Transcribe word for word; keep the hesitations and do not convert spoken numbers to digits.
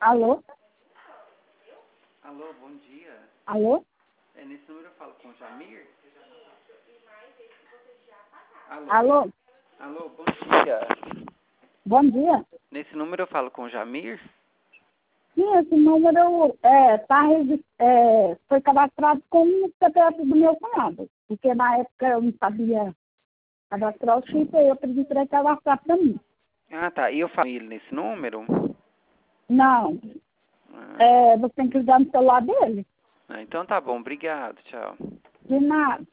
Alô? Alô, bom dia. Alô? É, nesse número eu falo com o Jamir? Alô? Alô? Alô, bom dia. Bom dia. Nesse número eu falo com o Jamir? Sim, esse número é, tá, regi- é, foi cadastrado com o C P F do meu cunhado. Porque na época eu não sabia cadastrar o chip e eu pedi para ele cadastrar para mim. Ah, tá. E eu falo com ele nesse número? Não. Ah, É, você tem que ligar no celular dele. ah, então tá bom. Obrigado. Tchau. De nada.